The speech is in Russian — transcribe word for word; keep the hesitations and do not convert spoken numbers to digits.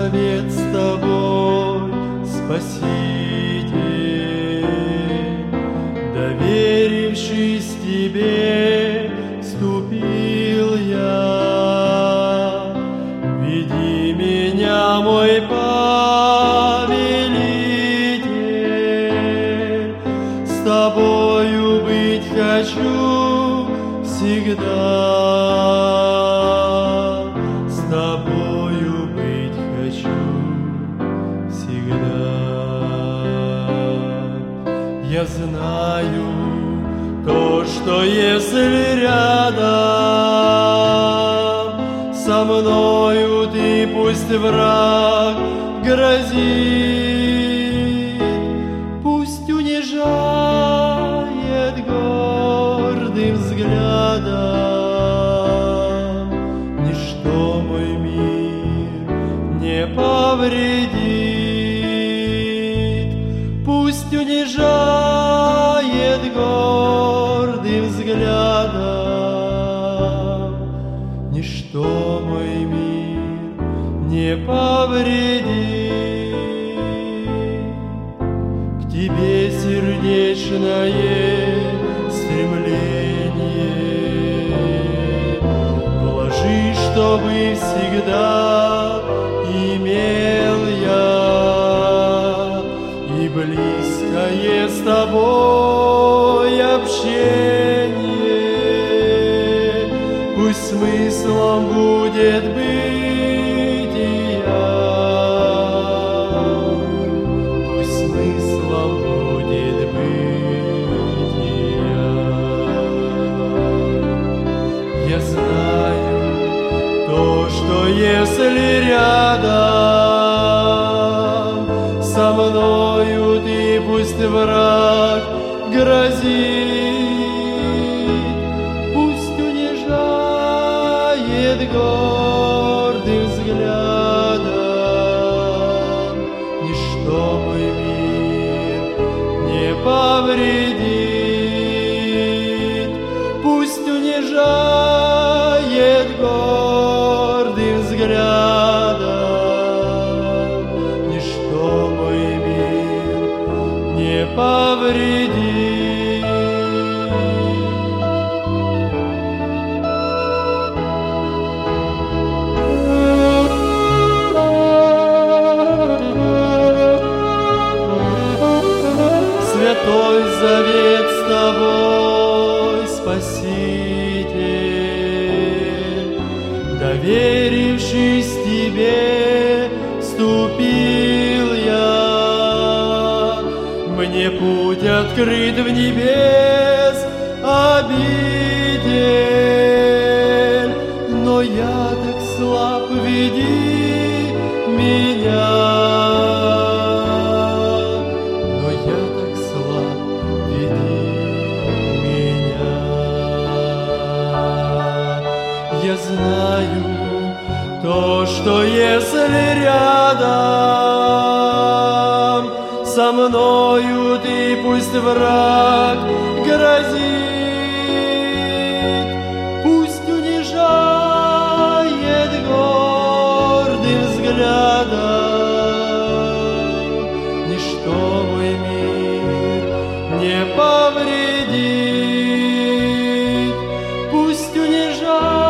завет с тобой, Спаситель, доверившись тебе, вступил я. Веди меня, мой повелитель, с тобою быть хочу всегда. С тобою быть хочу всегда. Я знаю то, что если рядом со мною ты, пусть враг грозит, пусть унижает гордым взглядом, ничто мой мир не повредит. Пусть унижает гордым взглядом, ничто мой мир не повредит. К тебе сердечное стремление вложи, чтобы всегда имел я и близкое с тобой общение. Пусть смыслом будет бытия, пусть смыслом будет бытия. Я знаю то, что если рядом со мною ты, пусть враг грозит, пусть унижает гордым взглядом, ничто мой мир не повредит. Пусть унижает гордым взглядом, ничто мой мир не повредит. Святой завет с тобой, Спаситель, доверившись тебе, вступил я. Мне путь открыт в небес обитель, но я так слаб, веди меня. Но я так слаб, веди меня. Я знаю то, что если рядом со мною ты, пусть враг грозит, пусть унижает гордым взглядом, ничто мой мир не повредит. Пусть унижает